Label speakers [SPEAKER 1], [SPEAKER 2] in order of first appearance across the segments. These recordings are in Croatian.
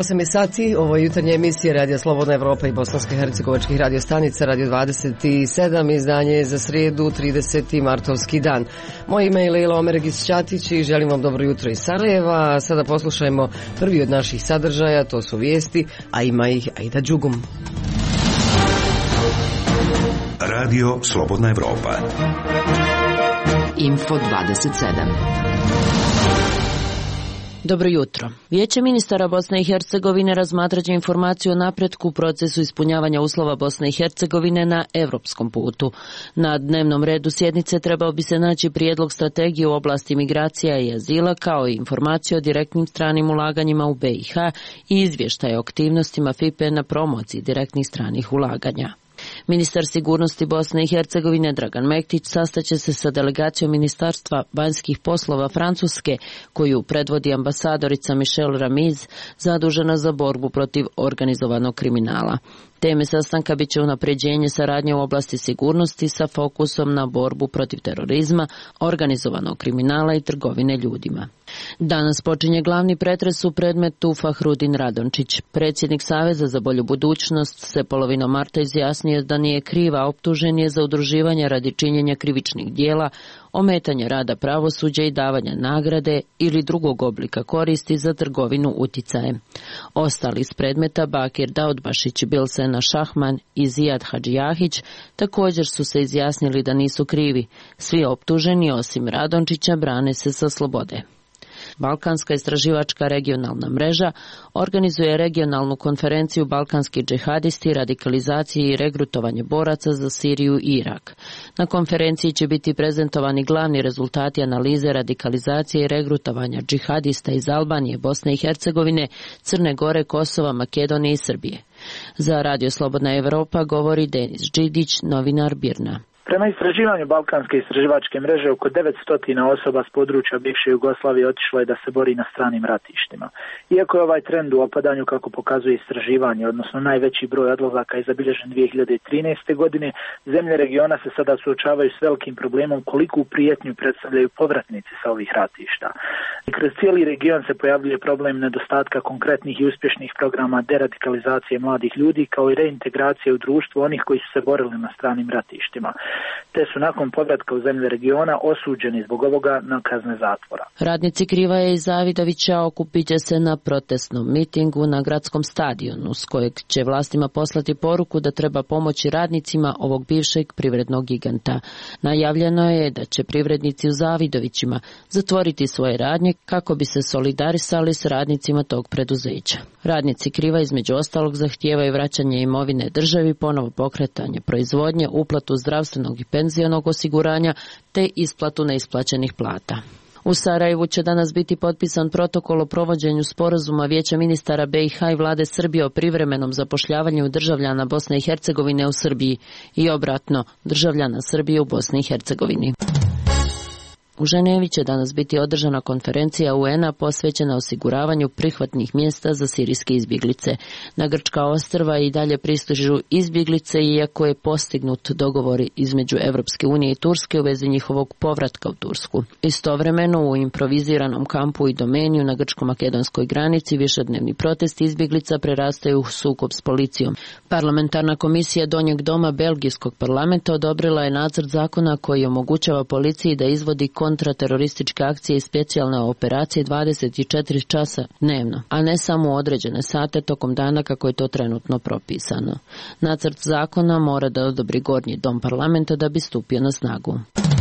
[SPEAKER 1] 8 je sati, ovo je jutarnja emisija Radija Slobodna Evropa i bosansko-hercegovačkih radiostanica, Radio 27, izdanje za srijedu, 30. martovski dan. Moje ime je Lejla Omeregić-Ćatić i želim vam dobro jutro iz Sarajeva. Sada poslušajmo prvi od naših sadržaja, to su vijesti, a ima ih Aida Đugum.
[SPEAKER 2] Radio Slobodna Evropa.
[SPEAKER 3] Info 27. Dobro jutro. Vijeće ministara Bosne i Hercegovine razmatraće informaciju o napretku u procesu ispunjavanja uslova Bosne i Hercegovine na evropskom putu. Na dnevnom redu sjednice trebao bi se naći prijedlog strategije u oblasti migracija i azila, kao i informacije o direktnim stranim ulaganjima u BiH i izvještaj o aktivnostima FIPE na promociji direktnih stranih ulaganja. Ministar sigurnosti Bosne i Hercegovine Dragan Mektić sastaće se sa delegacijom Ministarstva vanjskih poslova Francuske, koju predvodi ambasadorica Michelle Ramiz, zadužena za borbu protiv organizovanog kriminala. Teme sastanka bit će unapređenje saradnje u oblasti sigurnosti sa fokusom na borbu protiv terorizma, organizovanog kriminala i trgovine ljudima. Danas počinje glavni pretres u predmetu Fahrudin Radončić. Predsjednik Saveza za bolju budućnost se polovinom marta izjasnio da nije kriv, a optužen je za udruživanje radi činjenja krivičnih dijela, ometanje rada pravosuđa i davanja nagrade ili drugog oblika koristi za trgovinu uticajem. Ostali iz predmeta Bakir Daudbašić, Bilsena Šahman i Zijad Hadžijahić također su se izjasnili da nisu krivi. Svi optuženi osim Radončića brane se sa slobode. Balkanska istraživačka regionalna mreža organizuje regionalnu konferenciju Balkanski džihadisti, radikalizacije i regrutovanje boraca za Siriju i Irak. Na konferenciji će biti prezentovani glavni rezultati analize radikalizacije i regrutovanja džihadista iz Albanije, Bosne i Hercegovine, Crne Gore, Kosova, Makedonije i Srbije. Za Radio Slobodna Evropa govori Denis Đidić, novinar BIRN-a.
[SPEAKER 4] Prema istraživanju Balkanske istraživačke mreže, oko 900 osoba s područja bivše Jugoslavije otišlo je da se bori na stranim ratištima. Iako je ovaj trend u opadanju, kako pokazuje istraživanje, odnosno najveći broj odlazaka je zabilježen 2013. godine, zemlje regiona se sada suočavaju s velikim problemom koliku prijetnju predstavljaju povratnici sa ovih ratišta. I kroz cijeli region se pojavljuje problem nedostatka konkretnih i uspješnih programa deradikalizacije mladih ljudi, kao i reintegracije u društvu onih koji su se borili na stranim ratištima, te su nakon povratka u zemlje regiona osuđeni zbog ovoga na kazne zatvora.
[SPEAKER 3] Radnici Krivaja i Zavidovića okupit će se na protestnom mitingu na gradskom stadionu, s kojeg će vlastima poslati poruku da treba pomoći radnicima ovog bivšeg privrednog giganta. Najavljeno je da će privrednici u Zavidovićima zatvoriti svoje radnje kako bi se solidarisali s radnicima tog preduzeća. Radnici Kriva između ostalog zahtijevaju vraćanje imovine državi, ponovo pokretanje proizvodnje, uplatu zdravstvenog i penzionog osiguranja te isplatu neisplaćenih plata. U Sarajevu će danas biti potpisan protokol o provođenju sporazuma Vijeća ministara BiH i vlade Srbije o privremenom zapošljavanju državljana Bosne i Hercegovine u Srbiji i obratno, državljana Srbije u Bosni i Hercegovini. U Ženevi će danas biti održana konferencija UN-a posvećena osiguravanju prihvatnih mjesta za sirijske izbjeglice. Na grčka ostrva i dalje pristižu izbjeglice, iako je postignut dogovor između Evropske unije i Turske u vezi njihovog povratka u Tursku. Istovremeno u improviziranom kampu i Domeniju na grčko-makedonskoj granici višednevni protesti izbjeglica prerastaju u sukob s policijom. Parlamentarna komisija Donjeg doma Belgijskog parlamenta odobrila je nacrt zakona koji omogućava policiji da izvodi kontraterorističke akcije i specijalne operacije 24 časa dnevno, a ne samo u određene sate tokom dana kako je to trenutno propisano. Nacrt zakona mora da odobri Gornji dom parlamenta da bi stupio na snagu.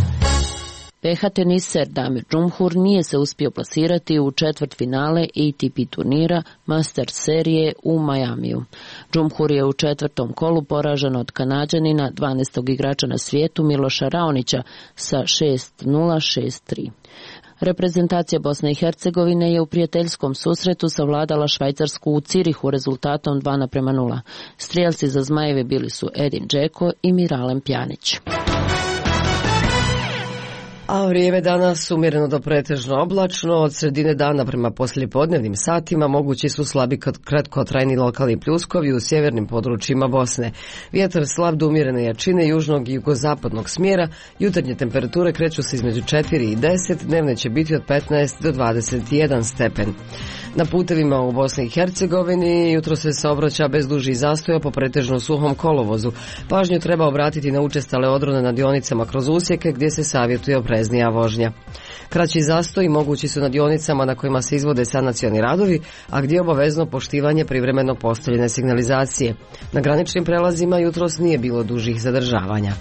[SPEAKER 3] PH teniser Damir Džumhur nije se uspio plasirati u četvrtfinale ATP turnira Masters serije u Majamiju. Džumhur je u četvrtom kolu poražen od Kanađanina, 12. igrača na svijetu Miloša Raonića sa 6-0, 6-3. Reprezentacija Bosne i Hercegovine je u prijateljskom susretu savladala Švajcarsku u Cirihu rezultatom 2:0. Strijelci za Zmajeve bili su Edin Džeko i Miralem Pjanić.
[SPEAKER 1] A vrijeme danas umjereno do pretežno oblačno, od sredine dana prema poslijepodnevnim satima mogući su slabi kratkotrajni lokalni pljuskovi u sjevernim područjima Bosne. Vjetar slab do umjerene jačine južnog i jugozapadnog smjera, jutarnje temperature kreću se između 4 i 10, dnevne će biti od 15 do 21 stepen. Na putevima u Bosni i Hercegovini jutro se saobraća bez dužih zastoja po pretežno suhom kolovozu. Pažnju treba obratiti na učestale odrone na dionicama kroz usjeke gdje se savjetuje opreznija vožnja. Kraći zastoji mogući su na dionicama na kojima se izvode sanacioni radovi, a gdje je obavezno poštivanje privremeno postavljene signalizacije. Na graničnim prelazima jutros nije bilo dužih zadržavanja.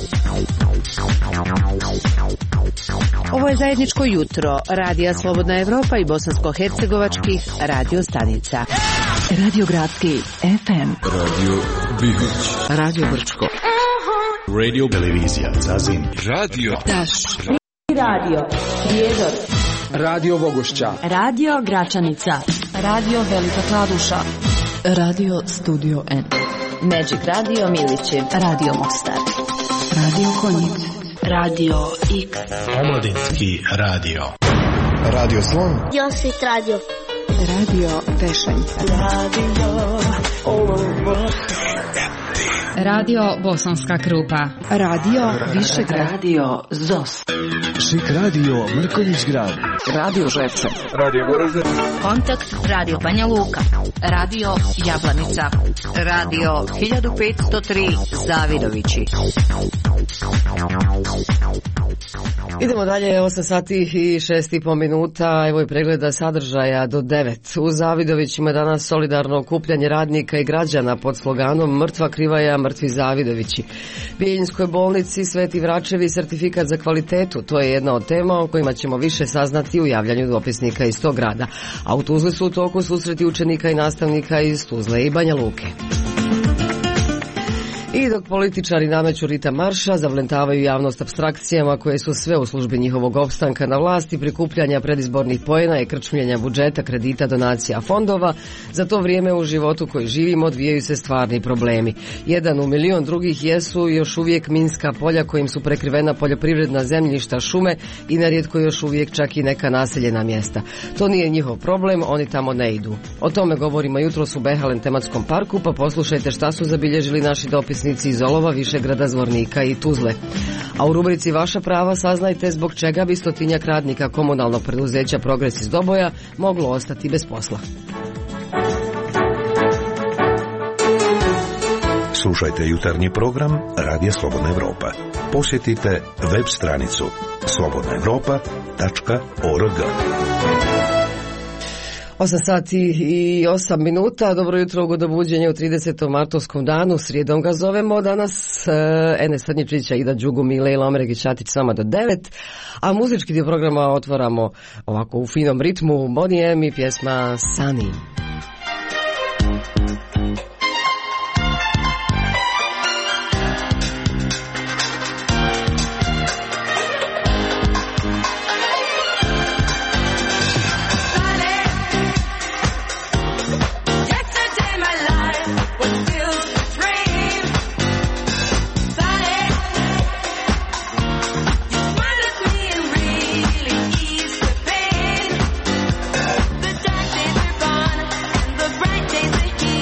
[SPEAKER 5] Ovo je zajedničko jutro Radija Slobodna Evropa i bosansko-hercegovačkih radio stanica. Radio Gradski FM,
[SPEAKER 6] Radio Bihoć,
[SPEAKER 1] Radio Brčko,
[SPEAKER 6] Radio Televizija Zazin, Radio
[SPEAKER 5] Daš, Radio Prijedor,
[SPEAKER 7] Radio Bogošća,
[SPEAKER 5] Radio Gračanica, Radio Velika Kladuša, Radio Studio N, Magic Radio Milići, Radio Mostar, Radio Konjic, Radio Ik,
[SPEAKER 8] Omladinski radio,
[SPEAKER 7] Radio Slon,
[SPEAKER 9] Josit Radio,
[SPEAKER 5] Radio Pešenka, Radio
[SPEAKER 10] Radio Bosanska Krupa,
[SPEAKER 5] Radio Višegrad, Radio Zos,
[SPEAKER 7] Šik Radio Mrkonjić Grad,
[SPEAKER 1] Radio Žepče,
[SPEAKER 7] Radio Goražde,
[SPEAKER 10] Kontakt Radio Banja Luka, Radio Jablanica, Radio 1503 Zavidovići.
[SPEAKER 1] Idemo dalje, 8 sati i 6,5 minuta, evo i pregleda sadržaja do 9. U Zavidovićima danas solidarno okupljanje radnika i građana pod sloganom Mrtva Krivaja, mrtvi Zavidovići. Bijeljinskoj bolnici Sveti Vračevi sertifikat za kvalitetu, to je jedna od tema o kojima ćemo više saznati u javljanju dopisnika iz tog grada. A u Tuzli su u toku susreti učenika i nastavnika iz Tuzle i Banja Luke. I dok političari nameću ritam marša, zavlentavaju javnost apstrakcijama koje su sve u službi njihovog opstanka na vlasti, prikupljanja predizbornih poena i krčmljenja budžeta, kredita, donacija, fondova, za to vrijeme u životu koji živimo odvijaju se stvarni problemi. Jedan u milion drugih jesu još uvijek minska polja kojim su prekrivena poljoprivredna zemljišta, šume i nerijetko još uvijek čak i neka naseljena mjesta. To nije njihov problem, oni tamo ne idu. O tome govorimo jutros u Behalen tematskom parku, pa poslušajte šta su zabilježili naši dopisnici iz Olova, Višegrada, Zvornika i Tuzle. A u rubrici Vaša prava saznajte zbog čega bi 100-tinjak radnika komunalnog preduzeća Progres iz Doboja moglo ostati bez posla.
[SPEAKER 2] Slušajte jutarnji program Radija Slobodna Evropa. Posjetite web stranicu slobodnaevropa.org.
[SPEAKER 1] 8 sati i 8 minuta, dobro jutro, ugodno buđenje u 30. martovskom danu, srijedom ga zovemo danas, Enes Sadnjičića, Ida Đugum i Lejla Omeregić Šatić sama do 9, a muzički dio programa otvaramo ovako u finom ritmu, Bonnie M i pjesma Sunny.
[SPEAKER 9] The dark days are gone and the bright days are here.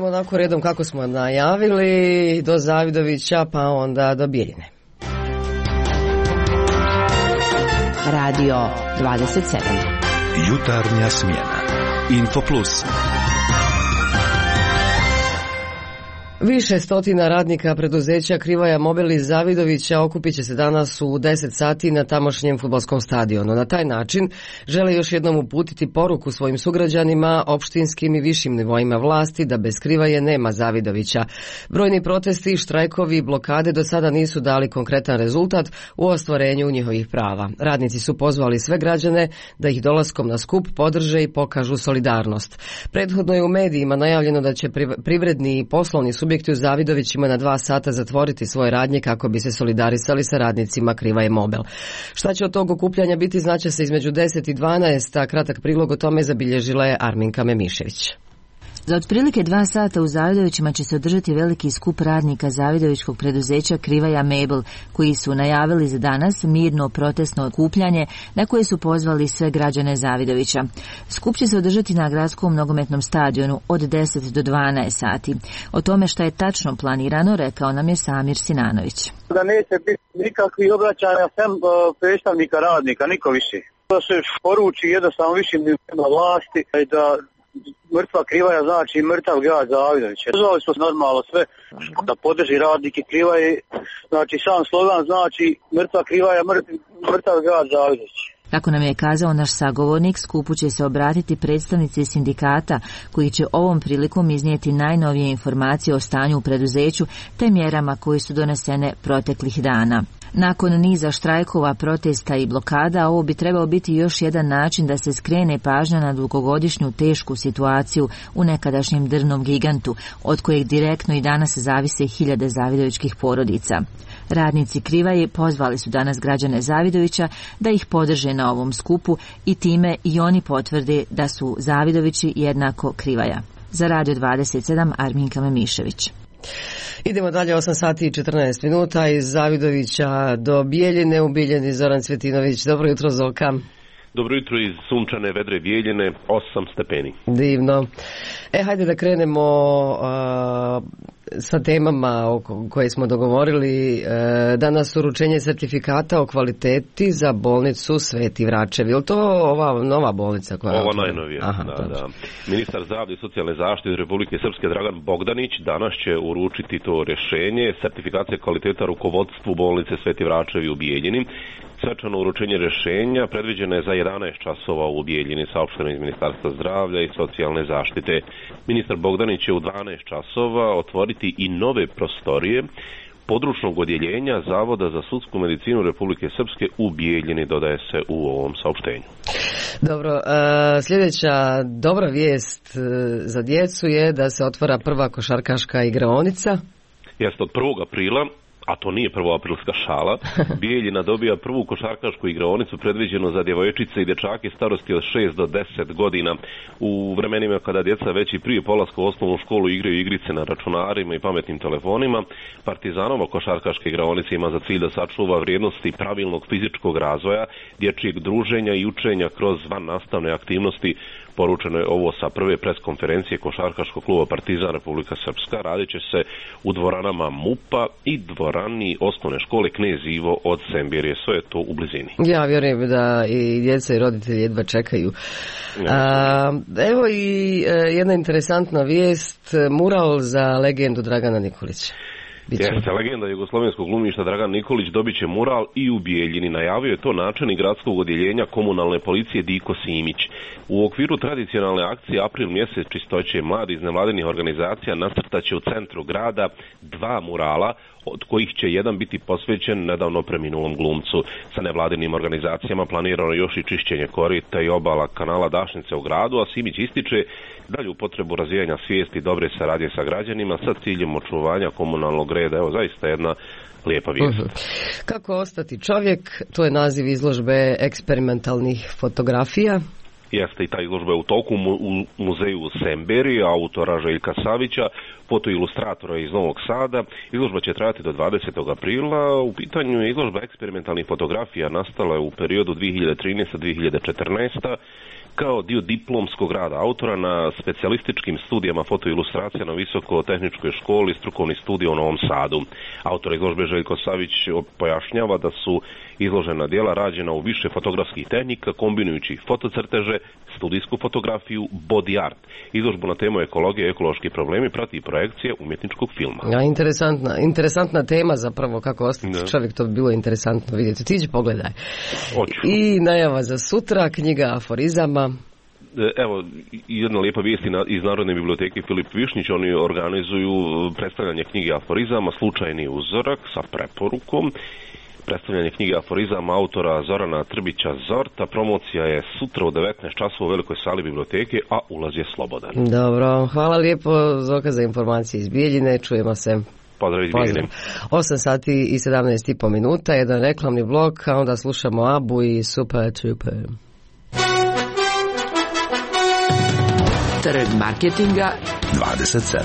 [SPEAKER 1] idemo onako redom kako smo najavili, do Zavidovića pa onda do Bjeljine.
[SPEAKER 5] Radio 27.
[SPEAKER 2] Jutarnja smjena. Info Plus.
[SPEAKER 1] Više stotina radnika preduzeća Krivaja Mobil iz Zavidovića okupit će se danas u 10 sati na tamošnjem fudbalskom stadionu. Na taj način žele još jednom uputiti poruku svojim sugrađanima, opštinskim i višim nivoima vlasti da bez Krivaje nema Zavidovića. Brojni protesti, štrajkovi i blokade do sada nisu dali konkretan rezultat u ostvarenju njihovih prava. Radnici su pozvali sve građane da ih dolaskom na skup podrže i pokažu solidarnost. Prethodno je u medijima najavljeno da će privredni i poslovni subjekti u Zavidovićima na 2 sata zatvoriti svoje radnje kako bi se solidarisali sa radnicima Krivaje Mobil. Šta će od tog okupljanja biti, znaće se između 10 i 12, a kratak prilog o tome zabilježila je Arminka Memišević.
[SPEAKER 9] Za otprilike 2 sata u Zavidovićima će se održati veliki skup radnika Zavidovićkog preduzeća Krivaja Mobil, koji su najavili za danas mirno protestno okupljanje na koje su pozvali sve građane Zavidovića. Skup će se održati na gradskom nogometnom stadionu od 10 do 12 sati. O tome šta je tačno planirano rekao nam je Samir Sinanović.
[SPEAKER 11] Da neće biti nikakvih obraćanja sem predstavnika radnika, niko više. Da se poruči jednostavno višim nivoima vlasti i da mrtva Krivaja znači mrtav grad Zavidović. Pozvali smo normalno sve da podrži radnike Krivaje, znači sam slogan znači mrtva Krivaja, mrtav grad Zavidović.
[SPEAKER 9] Kako nam je kazao naš sagovornik, skupu će se obratiti predstavnici sindikata koji će ovom prilikom iznijeti najnovije informacije o stanju u preduzeću te mjerama koje su donesene proteklih dana. Nakon niza štrajkova, protesta i blokada, ovo bi trebao biti još jedan način da se skrene pažnja na dugogodišnju tešku situaciju u nekadašnjem drvnom gigantu, od kojeg direktno i danas zavise hiljade zavidovićkih porodica. Radnici Krivaje pozvali su danas građane Zavidovića da ih podrže na ovom skupu i time i oni potvrde da su Zavidovići jednako Krivaja. Za Radio 27 Arminka Memišević.
[SPEAKER 1] Idemo dalje, 8 sati i 14 minuta iz Zavidovića do Bijeljine. U Bijeljini Zoran Cvjetinović. Dobro jutro, Zoka.
[SPEAKER 12] Dobro jutro iz sunčane vedre Bijeljine, 8 stepeni.
[SPEAKER 1] Divno. Hajde da krenemo sa temama koje smo dogovorili. Danas uručenje sertifikata o kvaliteti za bolnicu Sveti Vračev. Je li to ova nova bolnica koja je
[SPEAKER 12] otvorena? Ova najnovija, da. Ministar zdravlja i socijalne zaštite Republike Srpske Dragan Bogdanić danas će uručiti to rješenje, sertifikacija kvaliteta rukovodstvu bolnice Sveti Vračevi u Bijeljini. Svečano uručenje rješenja predviđeno je za 11 časova u Bijeljini, saopšteno iz Ministarstva zdravlja i socijalne zaštite. Ministar Bogdanić će u 12 časova otvoriti i nove prostorije područnog odjeljenja Zavoda za sudsku medicinu Republike Srpske u Bijeljini, dodaje se u ovom saopštenju.
[SPEAKER 1] Dobro, sljedeća dobra vijest za djecu je da se otvara prva košarkaška igraonica.
[SPEAKER 12] Jeste od 1. aprila. A to nije prvoaprilska šala, Bijeljina dobija prvu košarkašku igraonicu predviđenu za djevojčice i dječake starosti od 6 do 10 godina. U vremenima kada djeca već i prije polaska u osnovnu školu igraju igrice na računarima i pametnim telefonima, Partizanova košarkaška igraonica ima za cilj da sačuva vrijednosti pravilnog fizičkog razvoja, dječjeg druženja i učenja kroz vannastavne aktivnosti. Poručeno je ovo sa prve preskonferencije košarkaškog kluba Partizan Republika Srpska. Radit će se u dvoranama MUP-a i dvorani osnovne škole Knez Ivo od Semberije. Sve je to u blizini.
[SPEAKER 1] Ja vjerujem da i djeca i roditelji jedva čekaju. Evo i jedna interesantna vijest, mural za legendu Dragana Nikolića.
[SPEAKER 12] Jeste, legenda jugoslovenskog glumišta Dragan Nikolić dobit će mural i u Bijeljini. Najavio je to načelnik gradskog odjeljenja komunalne policije Diko Simić. U okviru tradicionalne akcije April mjesec čistoće mladi iz nevladinih organizacija nacrtaće u centru grada 2 murala, od kojih će jedan biti posvećen nedavno preminulom glumcu. Sa nevladinim organizacijama planirano još i čišćenje korita i obala kanala Dašnice u gradu, a Simić ističe dalju potrebu razvijanja svijesti dobre saradnje sa građanima sa ciljem očuvanja komunalnog reda. Evo, zaista jedna lijepa vijest.
[SPEAKER 1] Kako ostati čovjek, to je naziv izložbe eksperimentalnih fotografija.
[SPEAKER 12] Jeste, i ta izložba je u toku u muzeju Semberi, autora Željka Savića, fotoilustratora iz Novog Sada. Izložba će trajati do 20. aprila. U pitanju je izložba eksperimentalnih fotografija, nastala je u periodu 2013-2014. kao dio diplomskog rada autora na specijalističkim studijama fotoilustracija na Visoko-tehničkoj školi strukovni studij u Novom Sadu. Autor izložbe Željko Savić pojašnjava da su izložena djela rađena u više fotografskih tehnika, kombinujući fotocrteže, studijsku fotografiju, body art. Izložbu na temu ekologije i ekološki problemi prati projekcije umjetničkog filma.
[SPEAKER 1] Ja, interesantna tema zapravo, kako ostati čovjek, to bi bilo interesantno vidjeti. Ti će pogledaj.
[SPEAKER 12] Hoću.
[SPEAKER 1] I najava za sutra, knjiga aforizama.
[SPEAKER 12] Evo, jedna lijepa vijest iz Narodne biblioteke Filip Višnjić, oni organizuju predstavljanje knjige aforizama, slučajni uzorak sa preporukom. Predstavljanje knjige aforizama autora Zorana Trbića Zorta. Promocija je sutra u 19 časova u velikoj sali biblioteke, a ulaz je slobodan.
[SPEAKER 1] Dobro, hvala lijepo Zoka za informacije iz Bijeljine, čujemo se.
[SPEAKER 12] Pozdrav iz Bijeljine.
[SPEAKER 1] 8 sati i 17,5 minuta, jedan reklamni blok, a onda slušamo Abu i Super Trooper.
[SPEAKER 5] Trg marketinga
[SPEAKER 2] 27.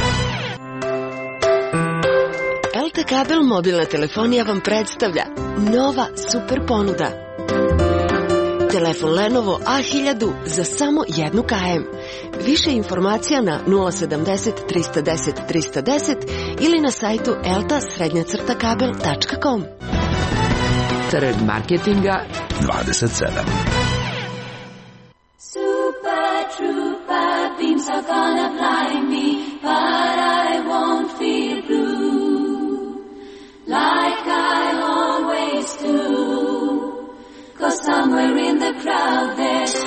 [SPEAKER 13] LT Kabel mobilna telefonija vam predstavlja nova super ponuda. Telefon Lenovo A1000 za samo 1 km. Više informacija na 070 310 310 ili na sajtu elta-kabel.com.
[SPEAKER 5] Trg marketinga
[SPEAKER 2] 27.
[SPEAKER 14] Super Trooper beams are gonna blind me, but I won't feel blue like I always do, 'cause somewhere in the crowd there's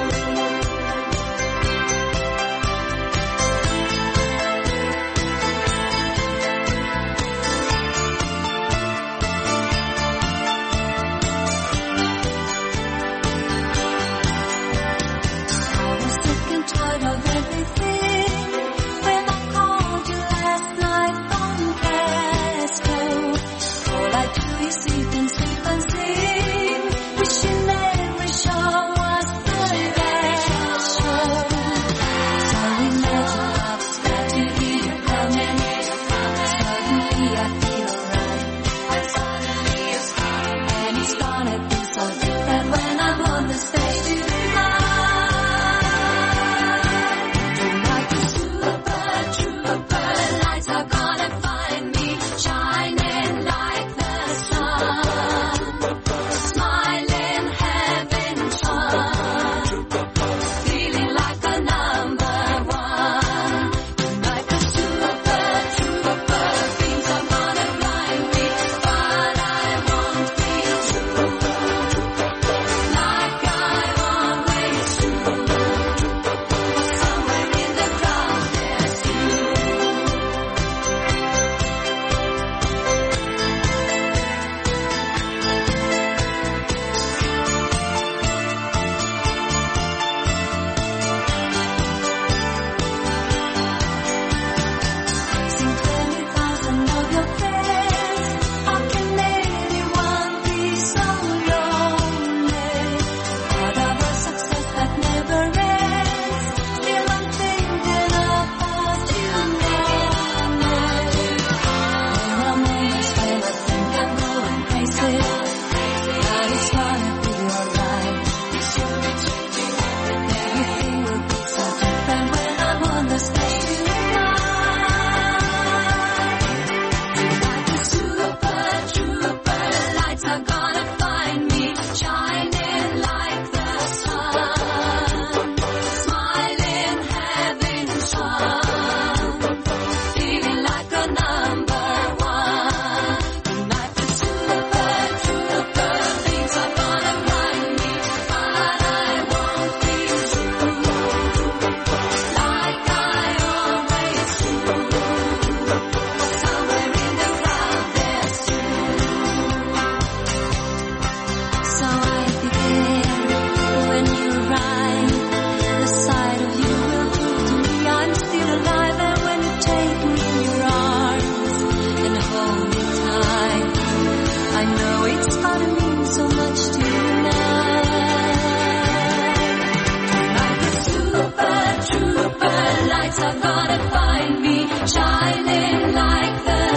[SPEAKER 14] shining like the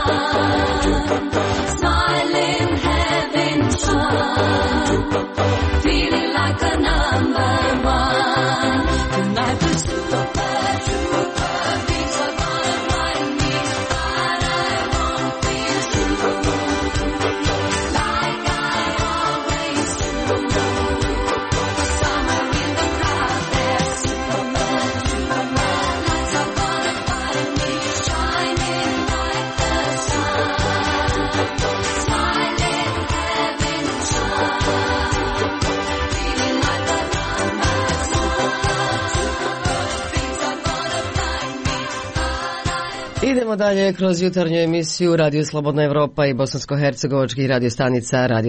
[SPEAKER 14] sun, smiling, having fun, feeling like a number
[SPEAKER 1] Idemo dalje kroz jutarnju emisiju Radio Slobodna Evropa i bosansko-hercegovačkih radiostanica Radio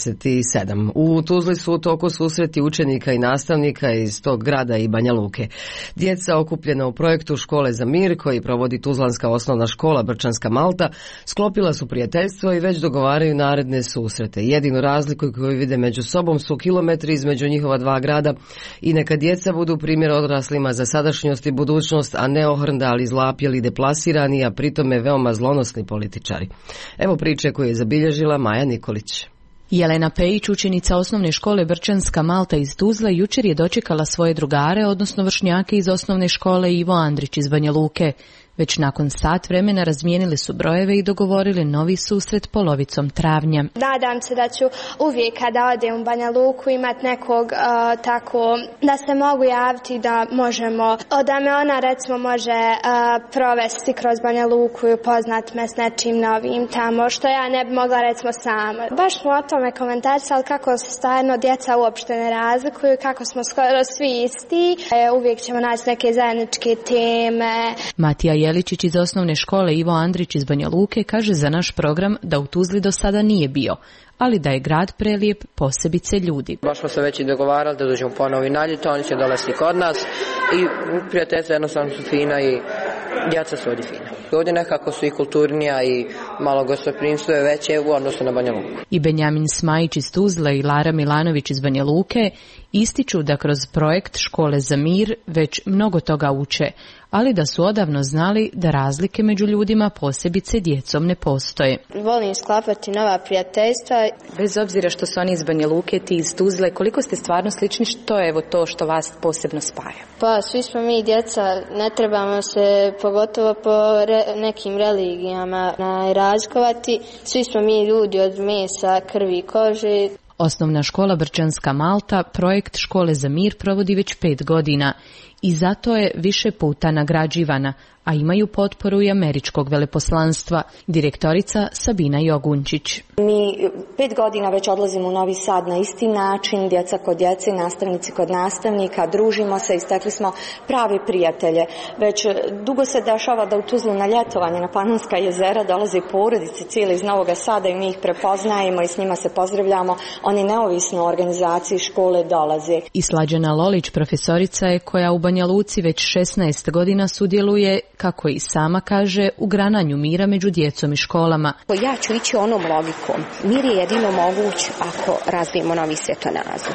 [SPEAKER 1] 27. U Tuzli su u toku susreti učenika i nastavnika iz tog grada i Banja Luke. Djeca okupljena u projektu Škole za mir koji provodi Tuzlanska osnovna škola Brčanska Malta sklopila su prijateljstvo i već dogovaraju naredne susrete. Jedinu razliku koju vide među sobom su kilometri između njihova dva grada i neka djeca budu primjer odraslima za sadašnjost i budućnost, a ne ohrndali, zlapjeli, deplasirani, a pritome veoma zlonosni političari. Evo priče koju je zabilježila Maja Nikolić.
[SPEAKER 15] Jelena Pejić, učenica osnovne škole Brčanska Malta iz Tuzle, jučer je dočekala svoje drugare, odnosno vršnjake iz osnovne škole Ivo Andrić iz Banja Luke. Već nakon sat vremena razmijenili su brojeve i dogovorili novi susret polovicom travnja.
[SPEAKER 16] Nadam se da ću uvijek kada odem u Banja Luku imati nekog tako da se mogu javiti da možemo, da me ona recimo može provesti kroz Banja Luku i upoznati me s nečim novim tamo što ja ne bi mogla recimo sama. Baš smo o tome komentarisali kako se stvarno djeca uopšte ne razlikuju, kako smo skoro svi isti. Uvijek ćemo naći neke zajedničke teme.
[SPEAKER 15] Matija Jeličić iz osnovne škole Ivo Andrić iz Banja Luke kaže za naš program da u Tuzli do sada nije bio, ali da je grad prelijep, posebice ljudi.
[SPEAKER 17] Baš smo se već i dogovarali da dođemo ponovo i na ljeto, oni će dolaziti kod nas i prijateljstva jednostavno su fina i djeca su ovdje fina. Ovdje nekako su i kulturnija i malo gostoprimstvo je veće u odnosu na Banja Luku.
[SPEAKER 15] I Benjamin Smajić iz Tuzle i Lara Milanović iz Banja Luke ističu da kroz projekt Škole za mir već mnogo toga uče, ali da su odavno znali da razlike među ljudima, posebice djecom, ne postoje.
[SPEAKER 16] Volim sklapati nova prijateljstva.
[SPEAKER 18] Bez obzira što su oni iz Banja Luke, ti iz Tuzle, koliko ste stvarno slični, što je evo to što vas posebno spaja?
[SPEAKER 16] Pa svi smo mi djeca, ne trebamo se pogotovo po nekim religijama razlikovati. Svi smo mi ljudi od mesa, krvi i kože.
[SPEAKER 15] Osnovna škola Brčanska Malta projekt Škole za mir provodi već 5 godina i zato je više puta nagrađivana, a imaju potporu i američkog veleposlanstva. Direktorica Sabina Jogunčić.
[SPEAKER 19] Mi 5 godina već odlazimo u Novi Sad na isti način, djeca kod djece, nastavnici kod nastavnika, družimo se i stekli smo pravi prijatelje. Već dugo se dešava da u Tuzlu na ljetovanje na Panonska jezera dolaze porodice cijeli iz Novog Sada i mi ih prepoznajemo i s njima se pozdravljamo. Oni neovisno o organizaciji škole dolaze.
[SPEAKER 15] I Slađana Lolić, profesorica je koja u Banja Luci već 16 godina sudjeluje, kako i sama kaže, u grananju mira među djecom i školama.
[SPEAKER 20] Ja ću ići onom logikom. Mir je jedino moguć ako razvijemo novi svjetonazor.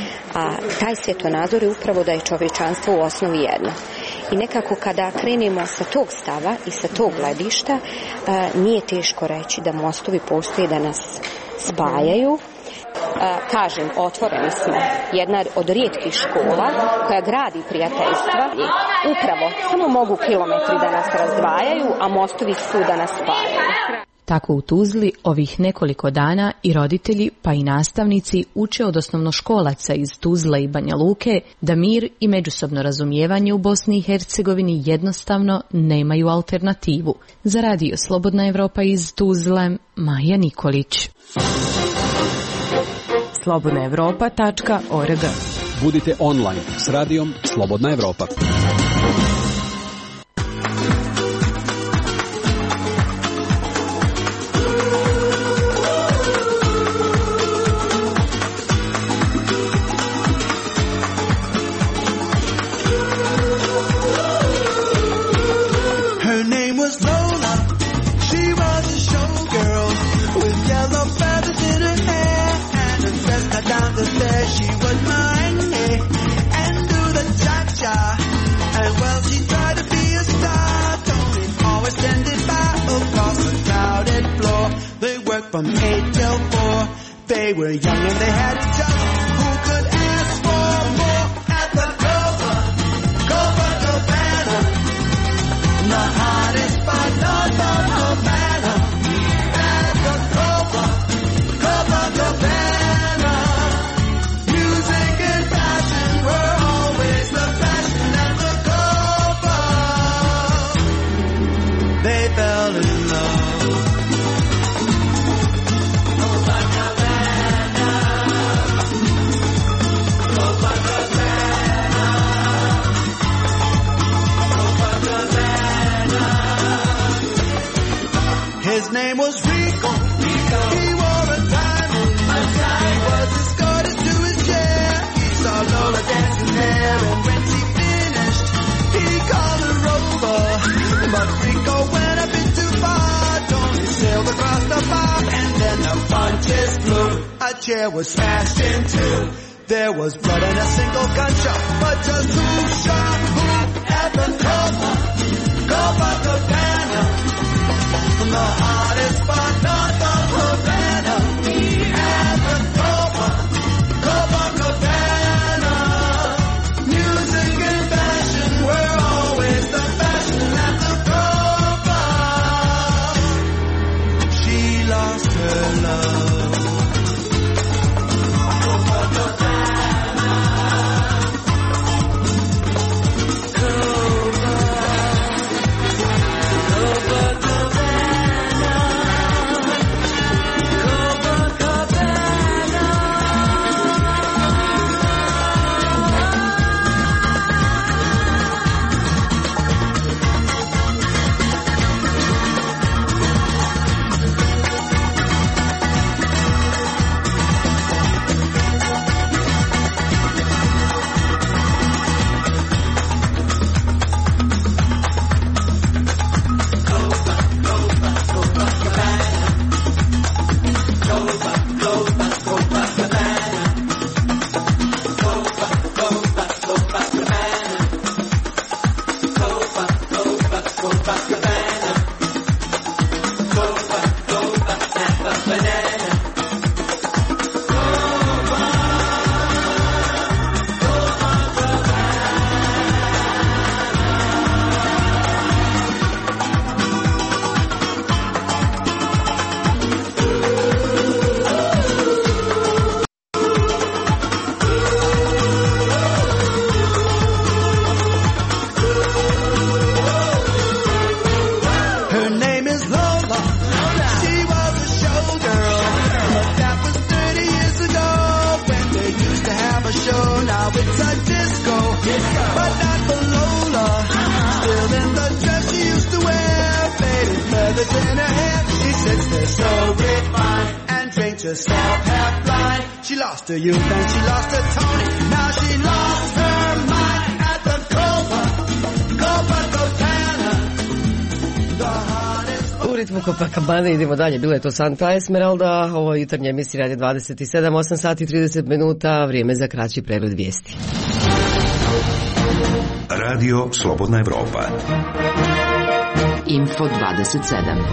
[SPEAKER 20] A taj svjetonazor je upravo da je čovječanstvo u osnovi jedno. I nekako kada krenemo sa tog stava i sa tog gledišta, nije teško reći da mostovi postoje da nas spajaju. Kažem, otvoreni smo, jedna od rijetkih škola koja gradi prijateljstva. Upravo, samo mogu kilometri da nas razdvajaju, a mostovi su da nas spajaju.
[SPEAKER 15] Tako u Tuzli ovih nekoliko dana i roditelji pa i nastavnici uče od osnovnoškolaca iz Tuzle i Banja Luke da mir i međusobno razumijevanje u Bosni i Hercegovini jednostavno nemaju alternativu. Za Radio Slobodna Evropa iz Tuzle, Maja Nikolić. slobodnaevropa.org.
[SPEAKER 21] Budite online s radijom Slobodna Evropa.
[SPEAKER 22] Her name was Lola. She was a showgirl with yellow feathers in her hair and a dress cut down the stairs. She was mine and do the cha-cha. And well, she tried to be a star. Tony always ended by across the crowded floor. They worked from 8 till 4. They were young and they had each other. Who could ask for more at the Copacabana? The hottest spot north of Havana. At the Copacabana. Music and fashion were always the fashion at the Copa. They fell in love. name was Rico. He wore a diamond. He was escorted to his chair. He saw Lola dancing there, and when she finished, he called her over. But Rico went a bit too far. Tony sailed across the bar, and then the punches flew. A chair was smashed in two. There was blood and a single gunshot, but just who shot who at the Copacabana? The hottest spot north of Havana, at the Copacabana. Music and fashion were always the fashion at the Copa. She lost her love. Her youth and she lost her Tony. Now she lost her mind at the Copacabana.
[SPEAKER 1] U ritmu Copacabana idemo dalje. Bila je to Santa Esmeralda. Ovo je jutarnja emisija Radio 27, 8 sati 30 minuta. Vrijeme za kraći pregled vijesti.
[SPEAKER 2] Radio Slobodna Evropa.
[SPEAKER 5] Info 27.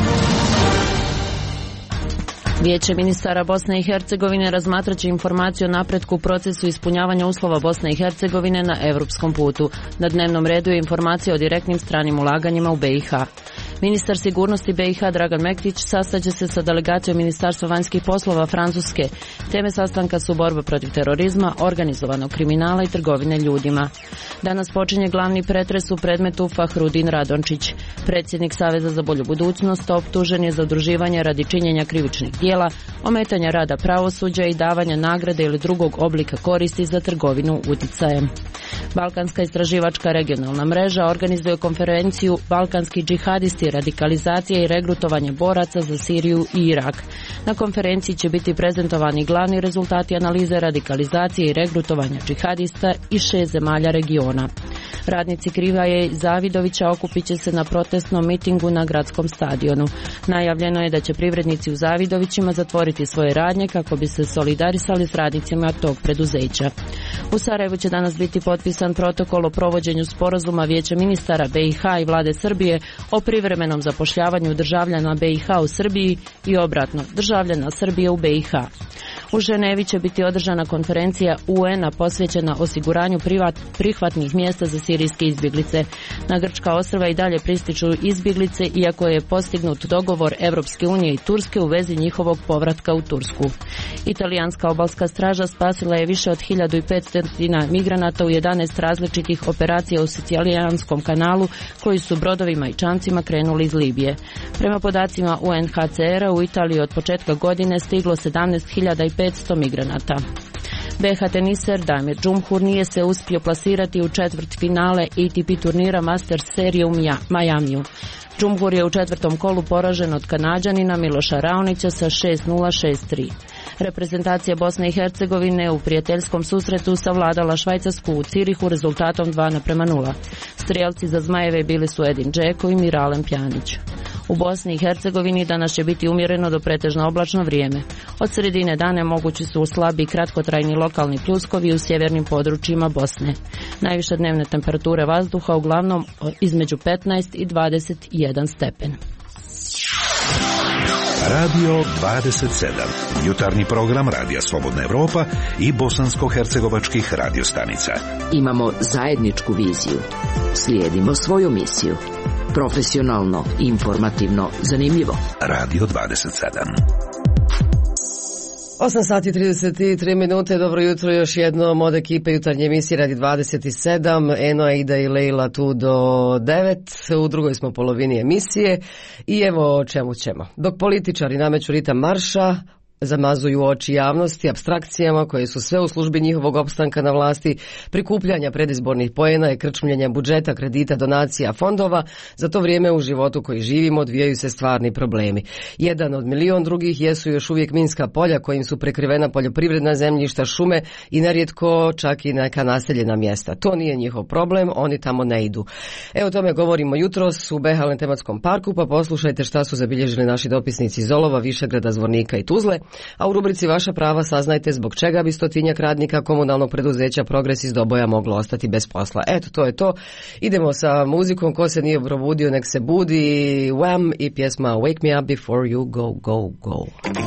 [SPEAKER 3] Vijeće ministara Bosne i Hercegovine razmatrat će informaciju o napretku u procesu ispunjavanja uslova Bosne i Hercegovine na europskom putu. Na dnevnom redu je informacija o direktnim stranim ulaganjima u BiH. Ministar sigurnosti BiH Dragan Mektić sastaće se sa delegacijom Ministarstva vanjskih poslova Francuske. Teme sastanka su borba protiv terorizma, organizovanog kriminala i trgovine ljudima. Danas počinje glavni pretres u predmetu Fahrudin Radončić. Predsjednik Saveza za bolju budućnost optužen je za udruživanje radi činjenja krivičnih djela, ometanja rada pravosuđa i davanja nagrade ili drugog oblika koristi za trgovinu uticajem. Balkanska istraživačka regionalna mreža organizuje konferenciju Balkanski džihadisti, radikalizacija i regrutovanje boraca za Siriju i Irak. Na konferenciji će biti prezentovani glavni rezultati analize radikalizacije i regrutovanja džihadista iz 6 zemalja regiona. Radnici Krivaje i Zavidovića okupit će se na protestnom mitingu na gradskom stadionu. Najavljeno je da će privrednici u Zavidovićima zatvoriti svoje radnje kako bi se solidarisali s radnicima tog preduzeća. U Sarajevu će danas biti potpisan protokol o provođenju sporazuma Vijeća ministara BiH i vlade Srbije o privremenom zapošljavanju državljana BiH u Srbiji i obratno, državljana Srbije u BiH. U Ženevi će biti održana konferencija UN-a posvećena osiguranju prihvatnih mjesta za sirijske izbjeglice. Na grčka ostrva i dalje prističu izbjeglice, iako je postignut dogovor Europske unije i Turske u vezi njihovog povratka u Tursku. Italijanska obalska straža spasila je više od 1500 migranata u 11 različitih operacija u Sicilijanskom kanalu, koji su brodovima i čamcima krenuli iz Libije. Prema podacima UNHCR-a u Italiji od početka godine stiglo 17.500 migranata. BiH teniser Damir Džumhur nije se uspio plasirati u četvrtfinale ATP turnira Masters serije u Majamiju. Džumhur je u četvrtom kolu poražen od Kanađanina Miloša Raonića sa 6-0-6-3. Reprezentacija Bosne i Hercegovine u prijateljskom susretu savladala Švajcarsku u Cirihu rezultatom 2:0. Strijelci za Zmajeve bili su Edin Džeko i Miralem Pjanić. U Bosni i Hercegovini danas će biti umjereno do pretežno oblačno vrijeme. Od sredine dana mogući su slabi i kratkotrajni lokalni pljuskovi u sjevernim područjima Bosne. Najviše dnevne temperature vazduha uglavnom između 15 i 21 stepen.
[SPEAKER 2] Radio 27. Jutarnji program Radija Slobodna Evropa i bosansko-hercegovačkih radiostanica.
[SPEAKER 5] Imamo zajedničku viziju. Slijedimo svoju misiju. Profesionalno, informativno, zanimljivo.
[SPEAKER 2] Radio 27.
[SPEAKER 1] 8 sati 33 minute, dobro jutro još jednom od ekipe jutarnje emisije Radi 27, Eno, Aida i Lejla tu do 9, u drugoj smo polovini emisije i evo o čemu ćemo. Dok političari nameću ritam marša, zamazuju oči javnosti apstrakcijama koje su sve u službi njihovog opstanka na vlasti, prikupljanja predizbornih poena i krčmljenja budžeta, kredita, donacija, fondova, za to vrijeme u životu koji živimo odvijaju se stvarni problemi. Jedan od milion drugih jesu još uvijek minska polja kojim su prekrivena poljoprivredna zemljišta, šume i nerijetko čak i neka naseljena mjesta. To nije njihov problem, oni tamo ne idu. Evo o tome govorimo jutros u Behalem tematskom parku, pa poslušajte šta su zabilježili naši dopisnici iz Olova, Višegrada, Zvornika i Tuzle. A u rubrici Vaša prava saznajte zbog čega bi 100-tinjak radnika komunalnog preduzeća Progres iz Doboja moglo ostati bez posla. Eto, to je to. Idemo sa muzikom. Ko se nije probudio, nek se budi. Wham i pjesma Wake Me Up Before You Go, Go, Go.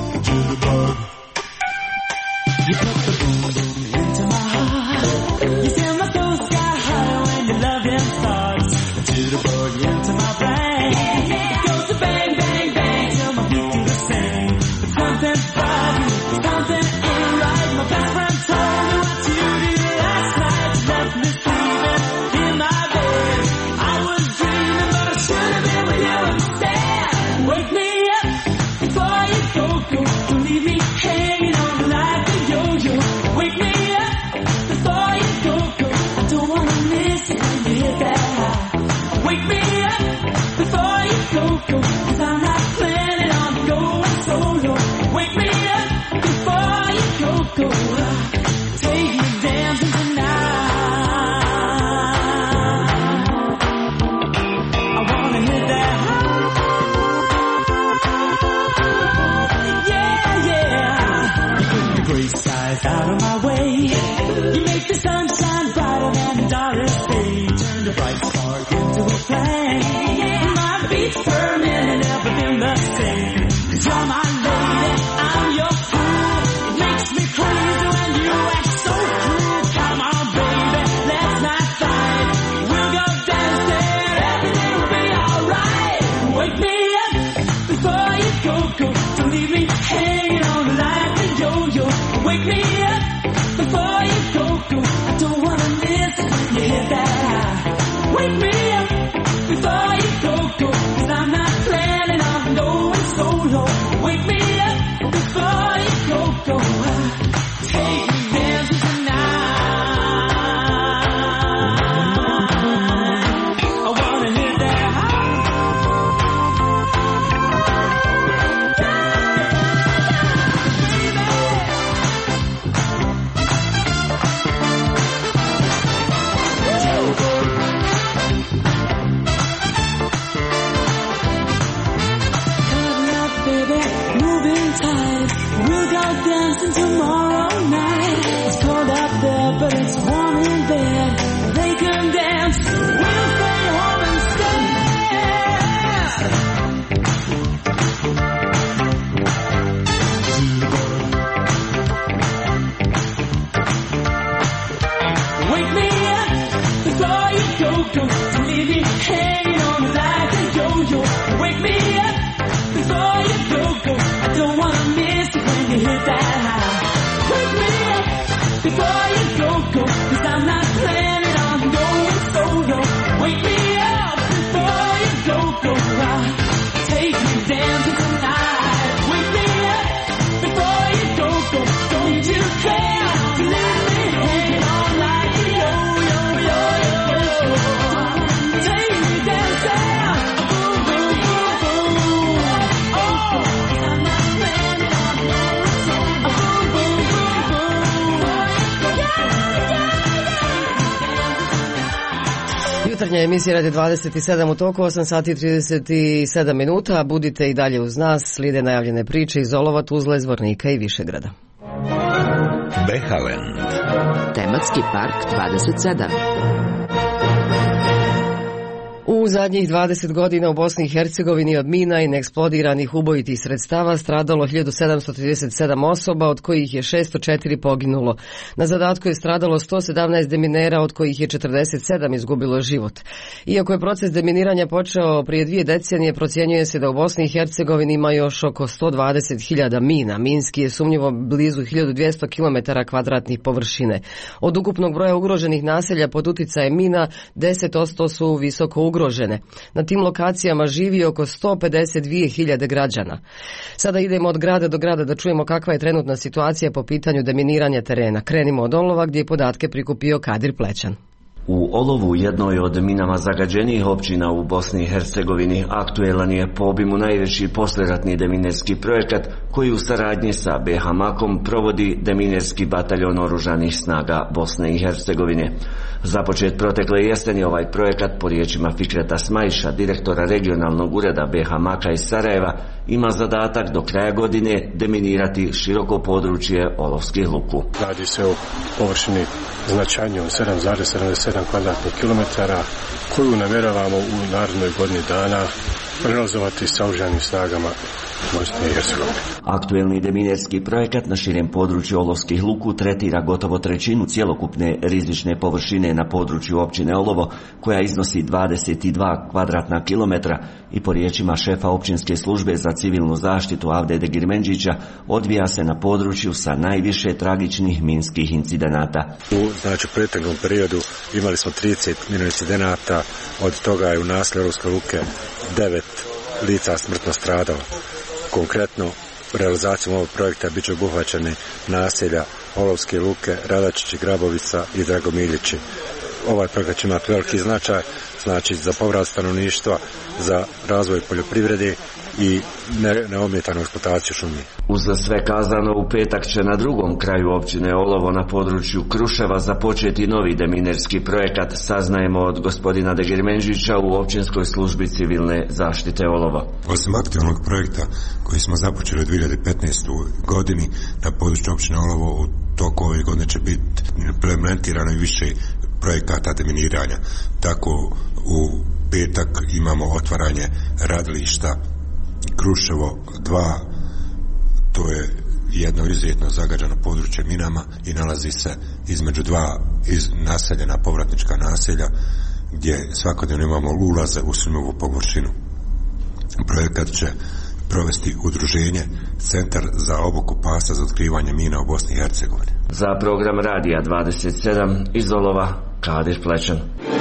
[SPEAKER 4] Out of my way, you make the sunshine brighter than the darkest day. Turn the bright spark into a flame. My beats per minute never been the same. 'Cause you're my lady, I'm your fool. It makes me crazy when you act so cruel. Come on, baby, let's not fight. We'll go dancing, everything will be alright. Wake me up before you go, go. Don't leave me hanging on like a yo-yo. Wake me up before you go, go. I don't wanna miss when you hit that high. Wake me up before you go, go. 'Cause I'm not planning on going solo. Wake me up before you go, go. Take me dancing tonight. I wanna hit that high. Dancing tomorrow night. It's cold out there, but it's warm in bed. They can dance, we'll stay home instead. Wake me up before you go, go. Don't leave me hanging on like a yo-yo. Wake me up before you go, go. I don't wanna miss it when you hit that high. Wake me up before you go, go. 'Cause I'm not planning on going solo. Wake me up before you go, go. Take me dancing tonight. Wake me up before you go, go. Don't you care to let me hang on like a yo-yo, yo-yo. Take me dancing, boom, boom.
[SPEAKER 1] Jutarnja emisija Radio 27 u toku, 8 sati 37 minuta. Budite i dalje uz nas, slijede najavljene priče iz Olova, Tuzle, Zvornika i Višegrada.
[SPEAKER 2] Behaland.
[SPEAKER 5] Tematski park 27.
[SPEAKER 1] U zadnjih 20 godina u Bosni i Hercegovini od mina i neeksplodiranih ubojitih sredstava stradalo 1737 osoba, od kojih je 604 poginulo. Na zadatku je stradalo 117 deminera, od kojih je 47 izgubilo život. Iako je proces deminiranja počeo prije 2 decenije, procjenjuje se da u Bosni i Hercegovini ima još oko 120.000 mina. Minski je sumnjivo blizu 1200 km2 površine. Od ukupnog broja ugroženih naselja pod uticajem mina, 10% su visoko ugrožene. Na tim lokacijama živi oko 152.000 građana. Sada idemo od grada do grada da čujemo kakva je trenutna situacija po pitanju deminiranja terena. Krenimo od Olova gdje je podatke prikupio Kadir Plećan.
[SPEAKER 6] U Olovu, jednoj od minama zagađenijih općina u Bosni i Hercegovini, aktuelan je po obimu najveći poslijeratni deminerski projekat koji u saradnji sa BH-Makom provodi deminerski bataljon oružanih snaga Bosne i Hercegovine. Započet protekle jeseni ovaj projekat, po riječima Fikreta Smajiša, direktora regionalnog ureda BH-Maka iz Sarajeva, ima zadatak do kraja godine deminirati široko područje Olovskih luku.
[SPEAKER 8] Radi se o površini značajnije od 7,77 kvadratnih kilometara koju namjeravamo u narednoj godini dana realizovati sa oružanim snagama Bosne i Hercegovine.
[SPEAKER 6] Aktuelni deminerski projekat na širem području Olovskih luku tretira gotovo trećinu cjelokupne rizične površine na području općine Olovo, koja iznosi 22 kvadratna kilometra i po riječima šefa općinske službe za civilnu zaštitu Avde Degirmenđića odvija se na području sa najviše tragičnih minskih incidenata.
[SPEAKER 8] U prethodnom periodu imali smo 30 minskih incidenata, od toga je u naselju Olovske luke 9 lica smrtno stradalo. Konkretno, realizacijom ovog projekta bit će obuhvaćene naselja Olovske luke, Radačići, Grabovica i Dragomiljići. Ovaj projekat će imati veliki značaj, znači za povrat stanovništva, za razvoj poljoprivrede i neometanu eksploataciju šumi.
[SPEAKER 6] Uz sve kazano, u petak će na drugom kraju općine Olovo na području Kruševa započeti novi deminerski projekat, saznajemo od gospodina Degirmenđića u općinskoj službi civilne zaštite Olovo.
[SPEAKER 23] Osim aktualnog projekta koji smo započeli u 2015. godini na području općine Olovo, u toku ove godine će biti implementirano i više projekata deminiranja. Tako u petak imamo otvaranje radilišta Kruševo 2, to je jedno izuzetno zagađeno područje minama i nalazi se između dva naseljena povratnička naselja gdje svakodnevno imamo ulaze u sumovu površinu. Projekat će provesti udruženje Centar za obuku pasa za otkrivanje mina u Bosni i Hercegovini.
[SPEAKER 6] Za program Radija 27 iz Olova, Kadir Plećan.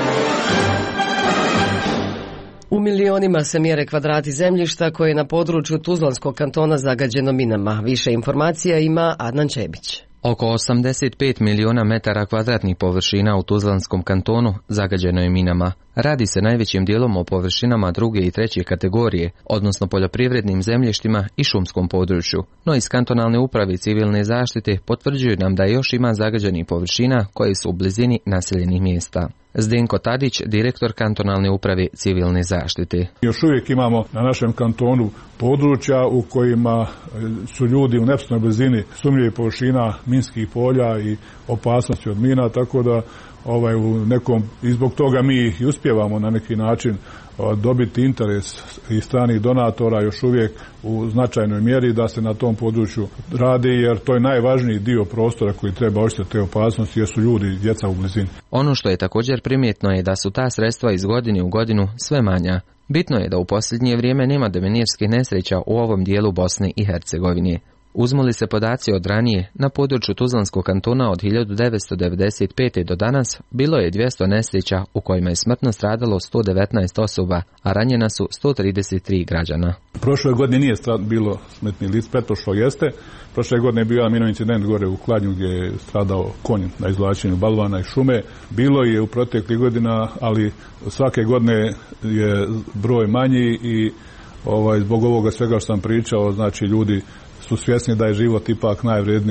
[SPEAKER 1] U milionima se mjere kvadrati zemljišta koje je na području Tuzlanskog kantona zagađeno minama. Više informacija ima Adnan Čebić.
[SPEAKER 24] Oko 85 miliona metara kvadratnih površina u Tuzlanskom kantonu zagađeno je minama. Radi se najvećim dijelom o površinama druge i treće kategorije, odnosno poljoprivrednim zemljištima i šumskom području. No iz kantonalne uprave civilne zaštite potvrđuju nam da još ima zagađenih površina koje su u blizini naseljenih mjesta. Zdenko Tadić, direktor kantonalne uprave civilne zaštite.
[SPEAKER 25] Još uvijek imamo na našem kantonu područja u kojima su ljudi u neposrednoj blizini sumnjivih površina minskih polja i opasnosti od mina, tako da u nekom, i zbog toga mi i uspijevamo na neki način dobiti interes i stranih donatora još uvijek u značajnoj mjeri da se na tom području radi, jer to je najvažniji dio prostora koji treba očistiti te opasnosti, jer su ljudi i djeca u blizini.
[SPEAKER 24] Ono što je također primjetno je da su ta sredstva iz godine u godinu sve manja. Bitno je da u posljednje vrijeme nema deminirskih nesreća u ovom dijelu Bosne i Hercegovine. Uzmu li se podaci od ranije, na području Tuzlanskog kantona od 1995. do danas bilo je 200 nesreća u kojima je smrtno stradalo 119 osoba, a ranjena su 133 građana.
[SPEAKER 25] Prošle godine nije bilo smrtni lic, pretprošlo jeste. Prošle godine je bio minov incident gore u Kladnju gdje je stradao konj na izvlačenju balvana i šume. Bilo je u proteklih godina, ali svake godine je broj manji i zbog ovoga svega što sam pričao, znači ljudi su svjesni da je život ipak najvredniji.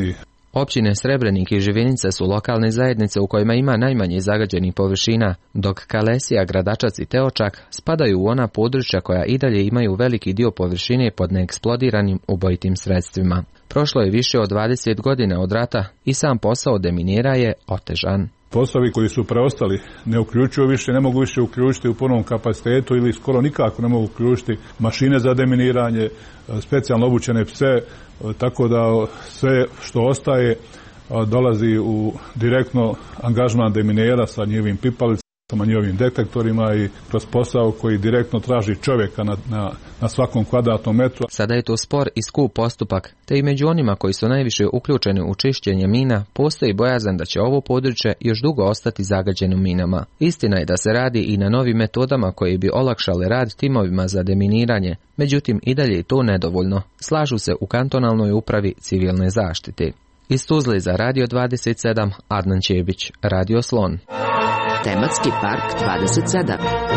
[SPEAKER 24] Općine Srebrenik i Živinica su lokalne zajednice u kojima ima najmanje zagađenih površina, dok Kalesija, Gradačac i Teočak spadaju u ona područja koja i dalje imaju veliki dio površine pod neeksplodiranim ubojitim sredstvima. Prošlo je više od 20 godina od rata i sam posao deminera je otežan.
[SPEAKER 25] Poslovi koji su preostali ne uključuju više, ne mogu više uključiti u punom kapacitetu ili skoro nikako ne mogu uključiti mašine za deminiranje, specijalno obučene pse, tako da sve što ostaje dolazi u direktno angažman deminera sa njihovim pipalicama, njihovim detektorima i kroz posao koji direktno traži čovjeka na svakom kvadratnom metru.
[SPEAKER 24] Sada je to spor i skup postupak, te i među onima koji su najviše uključeni u čišćenje mina postoji bojazan da će ovo područje još dugo ostati zagađeno minama. Istina je da se radi i na novim metodama koje bi olakšale rad timovima za deminiranje, međutim i dalje je to nedovoljno. Slažu se u kantonalnoj upravi civilne zaštite. Iz Tuzle za Radio 27, Adnan Čebić, Radio Slon.
[SPEAKER 5] Tematski park 27.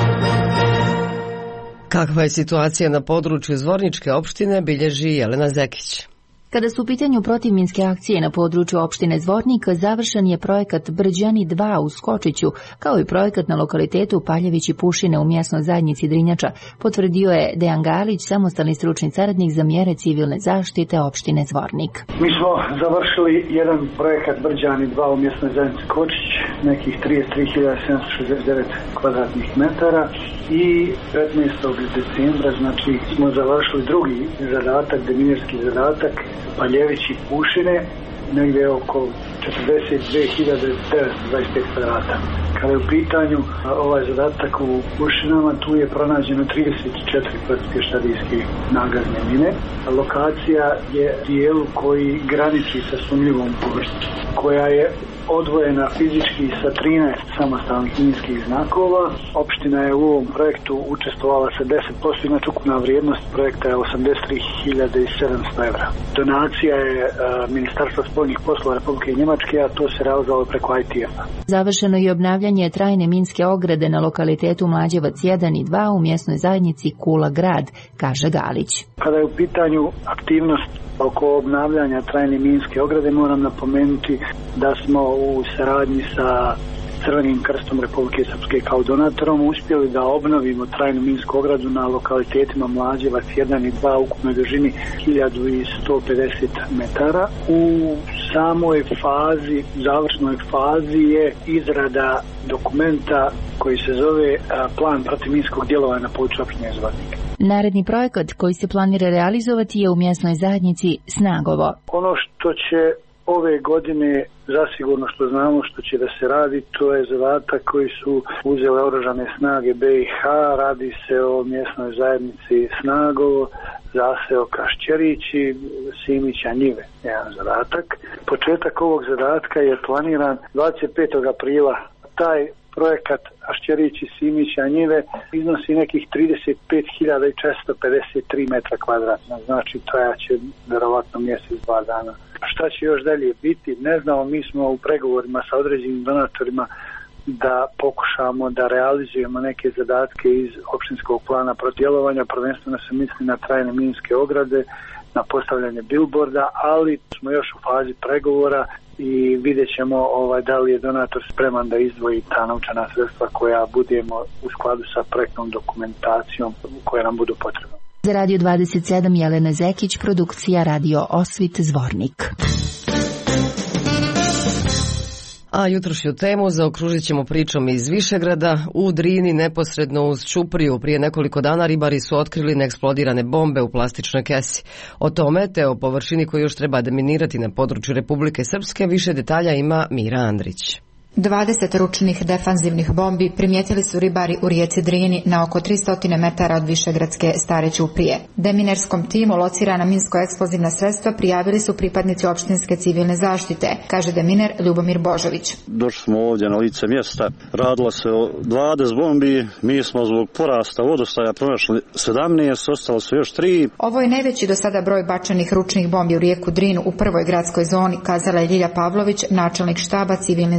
[SPEAKER 1] Kakva je situacija na području Zvorničke opštine, bilježi Jelena Zekić.
[SPEAKER 7] Kada su u pitanju protivminske akcije na području opštine Zvornik, završen je projekat Brđani 2 u Skočiću, kao i projekat na lokalitetu Paljević i Pušine u mjesnoj zajednici Drinjača, potvrdio je Dejan Galić, samostalni stručni saradnik za mjere civilne zaštite opštine Zvornik.
[SPEAKER 9] Mi smo završili jedan projekat Brđani 2 u mjesnoj zajednici Skočić, nekih 33.769 kvadratnih metara i 15. decembra, znači smo završili drugi zadatak, deminirski zadatak, Paljević i Pušine, negdje oko 42.925 kvadrata. Kada je u pitanju ovaj zadatak u Pušinama, tu je pronađeno 34 pješadijske nagazne mine. Lokacija je dijelu koji graniči sa sumnjivom površinom, koja je odvojena fizički sa 13 samostalnih minskih znakova. Opština je u ovom projektu učestvovala sa 10%, znači ukupna vrijednost projekta je 83.700 evra. Donacija je Ministarstva spoljnih poslova Republike Njemačke, a to se realizovalo preko ITF-a.
[SPEAKER 7] Završeno je obnavljanje trajne minske ograde na lokalitetu Mlađevac 1 i 2 u mjesnoj zajednici Kula Grad, kaže Galić.
[SPEAKER 9] Kada je u pitanju aktivnost oko obnavljanja trajne minske ograde, moram napomenuti da smo u saradnji sa Crvenim krstom Republike Srpske kao donatorom uspjeli da obnovimo trajnu minsku ogradu na lokalitetima Mlađevac 1 i 2 u ukupnoj dužini 1150 metara. U samoj fazi, završnoj fazi je izrada dokumenta koji se zove Plan protivminskog djelovanja na području opštine Zvornik.
[SPEAKER 7] Naredni projekat koji se planira realizovati je u mjesnoj zajednici Snagovo.
[SPEAKER 9] Ono što će ove godine zasigurno što znamo što će da se radi, to je zadatak koji su uzele oružane snage BiH, radi se o mjesnoj zajednici Snagovo, zaseo Kašćerić i Simića Njive, jedan zadatak. Početak ovog zadatka je planiran 25. aprila. Taj projekat Ašćerić i Simića Njive iznosi nekih 35.453 metra kvadratna, znači trajaće verovatno mjesec, 2 dana. Šta će još dalje biti, ne znamo, mi smo u pregovorima sa određenim donatorima da pokušamo da realizujemo neke zadatke iz opštinskog plana protidjelovanja, prvenstveno se misli na trajne minske ograde, na postavljanje bilborda, ali smo još u fazi pregovora i vidjet ćemo da li je donator spreman da izdvoji ta novčana sredstva koja budemo u skladu sa projektnom dokumentacijom koja nam budu potrebna.
[SPEAKER 7] Za Radio 27 Jelena Zekić, produkcija Radio Osvit Zvornik.
[SPEAKER 1] A jutrošnju temu zaokružit ćemo pričom iz Višegrada. U Drini, neposredno uz Ćupriju, prije nekoliko dana ribari su otkrili neeksplodirane bombe u plastičnoj kesi. O tome, te o površini koju još treba deminirati na području Republike Srpske, više detalja ima Mira Andrić.
[SPEAKER 10] 20 ručnih defanzivnih bombi primijetili su ribari u rijeci Drini na oko 300 metara od Višegradske Stare Ćuprije. Deminerskom timu locirana minsko-eksplozivna sredstva prijavili su pripadnici opštinske civilne zaštite, kaže deminer Ljubomir Božović.
[SPEAKER 11] Došli smo ovdje na lice mjesta, radilo se o 20 bombi, mi smo zbog porasta vodostaja pronašli 17, ostalo su još 3.
[SPEAKER 10] Ovo je najveći do sada broj bačenih ručnih bombi u rijeku Drinu u prvoj gradskoj zoni, kazala je Ljilja Pavlović, načelnik štaba civilne zaštite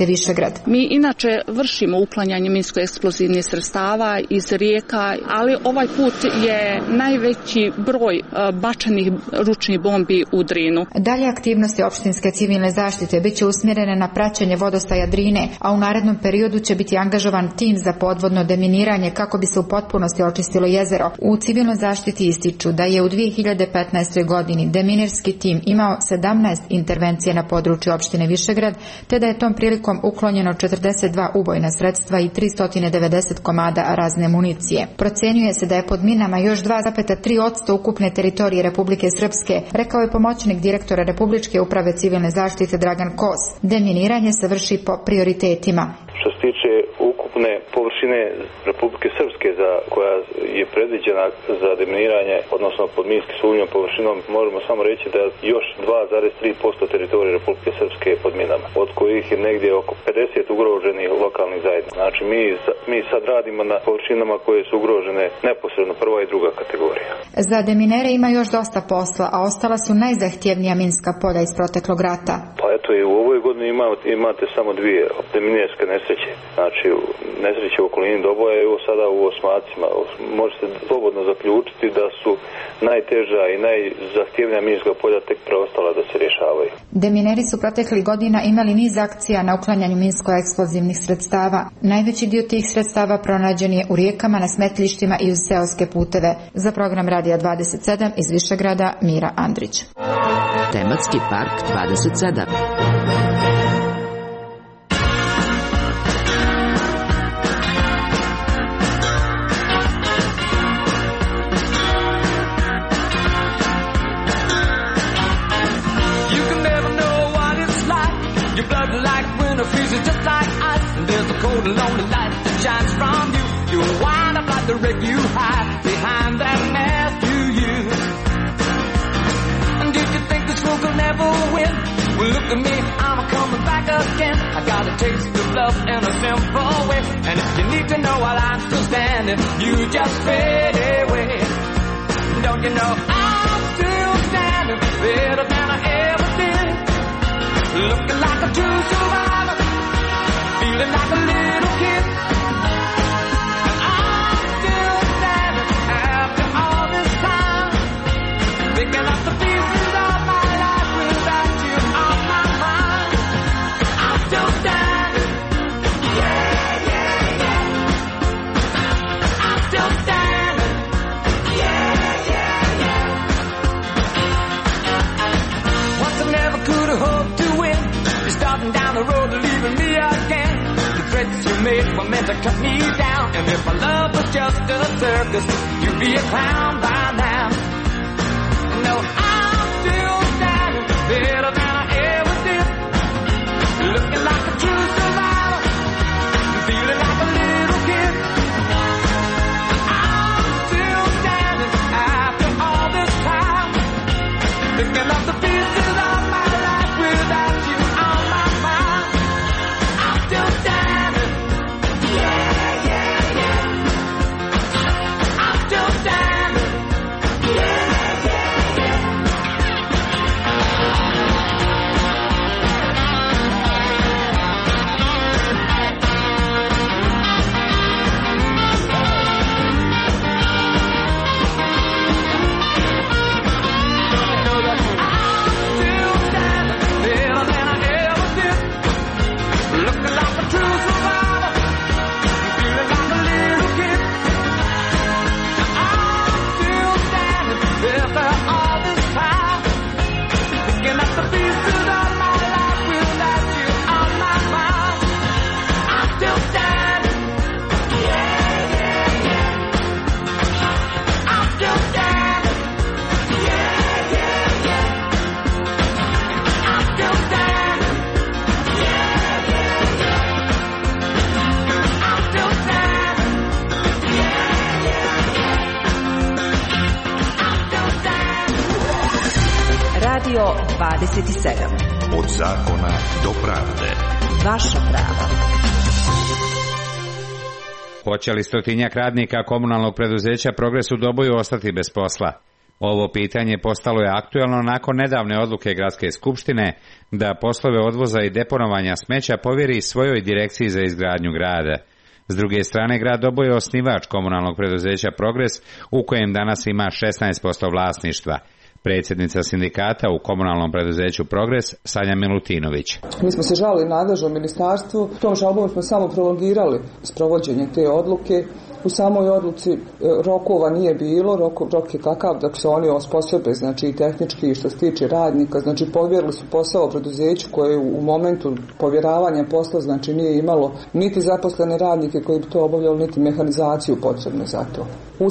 [SPEAKER 10] zaštite Višegrad.
[SPEAKER 12] Mi inače vršimo uklanjanje minsko-eksplozivnih sredstava iz rijeka, ali ovaj put je najveći broj bačenih ručnih bombi u Drinu.
[SPEAKER 10] Dalje aktivnosti opštinske civilne zaštite bit će usmjerene na praćenje vodostaja Drine, a u narednom periodu će biti angažovan tim za podvodno deminiranje kako bi se u potpunosti očistilo jezero. U civilnoj zaštiti ističu da je u 2015. godini deminirski tim imao 17 intervencije na području opštine Višegrad, te da je tom prilikom uklonjeno 42 ubojna sredstva i 390 komada razne municije. Procenjuje se da je pod minama još 2,3% ukupne teritorije Republike Srpske, rekao je pomoćnik direktora Republičke uprave civilne zaštite Dragan Kos. Deminiranje se vrši po prioritetima.
[SPEAKER 13] Što se tiče ukupne površine Republike Srpske koja je predviđena za deminiranje, odnosno pod minski sumnjom površinom, možemo samo reći da još 2,3% teritorije Republike Srpske je pod minama, od kojih je negdje oko 50 ugroženih lokalnih zajednica. Znači mi sad radimo na površinama koje su ugrožene neposredno prva i druga kategorija.
[SPEAKER 10] Za deminere ima još dosta posla, a ostala su najzahtjevnija minska polja iz proteklog rata.
[SPEAKER 13] Pa eto i u ovoj godini imate samo dvije deminerske nesreće. Znači nesreće u okolini Doboja i sada u Osmacima. Možete slobodno zaključiti da su najteža i najzahtjevnija minska polja tek preostala da se rješavaju.
[SPEAKER 10] Demineri su proteklih godina imali niz akcija na uklanjanju minsko-eksplozivnih sredstava. Najveći dio tih sredstava pronađen je u rijekama, na smetlištima i uz seoske puteve. Za program Radija 27 iz Višegrada, Mira Andrić.
[SPEAKER 5] Tematski park 27.
[SPEAKER 14] Your blood like winter freezes just like ice, and there's a cold and lonely light that shines from you. You'll wind up like the wreck you hide behind that mask you use. And did you think this world could never win? Well, look at me, I'm coming back again. I got a taste of love in a simple way, and if you need to know while I'm still standing, you just fade away. Don't you know I'm still standing better than I ever did? Looking like a true survivor, feeling like a little kid. And I'm still standing after all this time, picking up the pieces of my life without you on my mind. I'm still standing, yeah, yeah, yeah. I'm still standing, yeah, yeah, yeah. Once I never could have hoped to win. You're starting down the road and leaving me again. The threats you made were meant to cut me down. And if my love was just a circus, you'd be a clown by now. No, I'm still standing better than I ever did. Looking like a true survivor, feeling like a little kid. I'm still standing after all this time, picking up the pieces of my life without you.
[SPEAKER 17] Radio 27.
[SPEAKER 2] Od zakona do pravde.
[SPEAKER 17] Vaša prava.
[SPEAKER 18] Hoće li stotinjak radnika komunalnog preduzeća Progres u Doboju ostati bez posla?
[SPEAKER 15] Ovo pitanje postalo je aktuelno nakon nedavne odluke Gradske skupštine da poslove odvoza i deponovanja smeća povjeri svojoj direkciji za izgradnju grada. S druge strane, grad Doboj je osnivač komunalnog preduzeća Progres, u kojem danas ima 16% vlasništva. Predsjednica sindikata u komunalnom preduzeću Progres, Sanja Milutinović.
[SPEAKER 16] Mi smo se žalili nadležnom ministarstvu, tom žalbom smo samo prolongirali sprovođenje te odluke. U samoj odluci rokova nije bilo, rok je takav da se oni osposobe, znači i tehnički što se tiče radnika, znači povjerili su posao preduzeću koje u momentu povjeravanja posla znači nije imalo niti zaposlene radnike koji bi to obavljali, niti mehanizaciju potrebnu za to.